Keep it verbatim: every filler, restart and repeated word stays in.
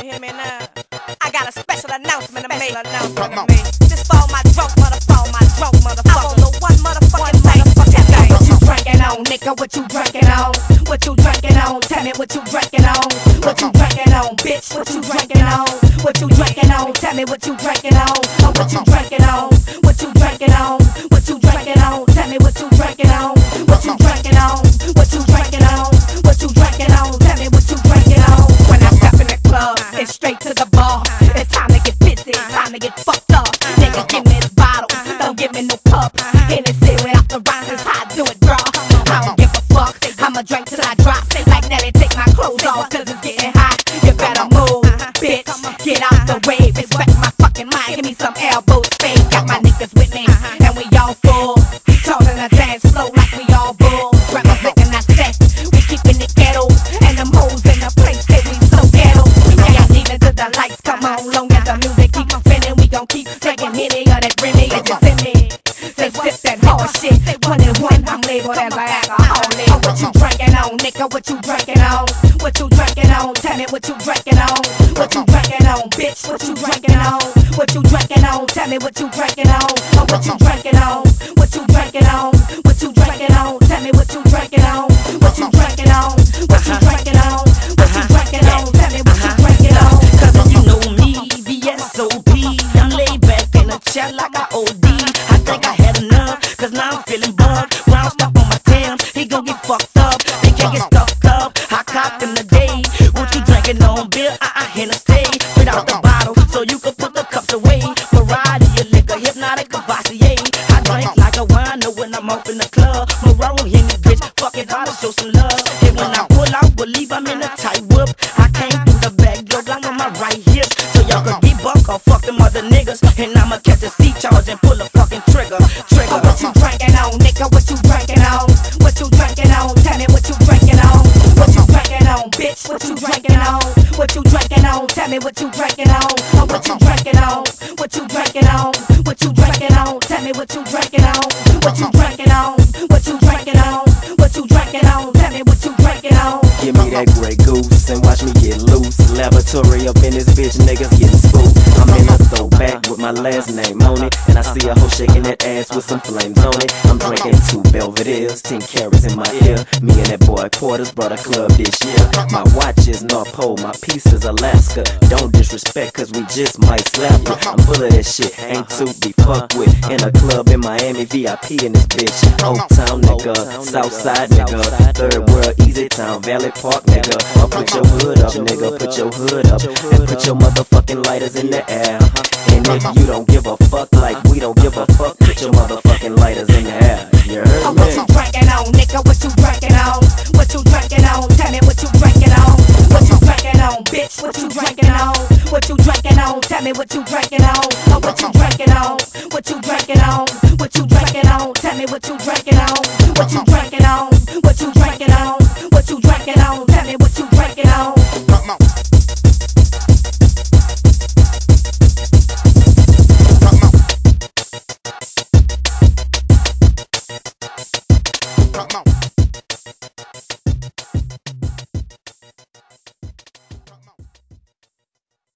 You hear me now? I got a special announcement to make. Announcement to make. This for my drunk motherfucker, my drunk motherfucker. I don't know what motherfucking motherfucking thing. What you drinking on, nigga? What you drinking on? What you drinking on? Tell me what you drinking on. What you drinking on, bitch? What you drinking on? What you drinking on? Tell me what you drinking on. Oh, what you drinking on? What you drinking on? What you drinking on? Tell me what you drinking on. What you drinking on? What you drinking on? What you drinking on? Tell me what you drinking on. When I step in the club, it's straight to the bar. It's time to get busy, time to get fucked up. Nigga, give me the bottle, don't give me no cup. Hennessy without the rhymes, it's how I do it, bro. I don't give a fuck, I'ma drink till I drop. Like Nelly, take my clothes off, cause it's getting hot. You better move, bitch, get out the way. Respect my fucking mind, give me some elbow space. Got my niggas with me, and we all full. Talking the dance flow like we all bull. Representing that set, we keeping it ghetto. And them hoes in the place say we so ghetto. Yeah, even to the lights come on, long as the music keeps spinning, we gon' keep taking any of that Remy. It's just in me. Say sip that hard shit. One and one, I'm labeled as an alcoholic. Oh, what you drinking on, nigga? What you drinking on? What you drinking on? Tell me what you drinking on. What you drinking on, bitch? What you drinking on? What you drinking on? Tell me what you drinking on. Oh, what you drinking on? What you drinking on? What you drinking on? Tell me what you drinking on. What you drinking on? What you drinking on? What you drinking on? Tell me what you drinking on. Cause you know me, V S O P. I'm laid back in a chair like I O D. I think I had enough, cause now I'm feeling bugged. Round stop on my Tim's, he gon' get fucked up. They can't get stuffed up, I cocked in the day. What you drinking on, Bill? I, I Hennessy. Straight out the bottle, so you can put the cups away. Variety of liquor, hypnotic Cavassier. I drink like a wino when I'm off in the club. Morocco, hear me, bitch, fuck it, I'll show some love. And when I pull out, believe I'm in a tight whip. I came through the back door, I'm on my right hip. So y'all can debunk or fuck them other niggas. And I'ma catch a C charge and pull a fucking trigger. Trigger. What you drinking on, nigga? What you drinking on? What you drinking on? Tell me what you drinking on. What you drinking on, bitch? What you drinking on? What you drinking on? Tell me what you drinking on. Oh, what you drinking on? What you drinking on? What you drinking on? Tell me what you drinking on. What you drinking on? What you drinking on? What you drinking on? Tell me what you drinking on. Give me that Grey Goose and watch me get loose. Laboratory up in this bitch, niggas getting spooked. I'm in a throwback with my last name on it, and I see a hoe shaking that ass with some flames on it. I'm drinking two Belvedere's, ten carats in my ear. Me and that boy Quarters brought a club this year. My watch is North Pole, my piece is Alaska. Don't disrespect, cause we just might slap you. I'm full of that shit, ain't to be fucked with. In a club in Miami, V I P in this bitch. Old Town nigga, Southside nigga, Third World, Easy Town, Valley Park nigga. I'll put your hood up, nigga, put your hood up, and put your motherfucking lighters in the air. And if you don't give a fuck like we don't give a fuck, put your motherfucking lighters in the air. You heard Oh, me? what you drinking on, nigga? What you drinking on? What you drinking on? Tell me what you drinking on. What you drinking on, bitch? What you drinking on? What you drinking on? Tell me what you drinking on.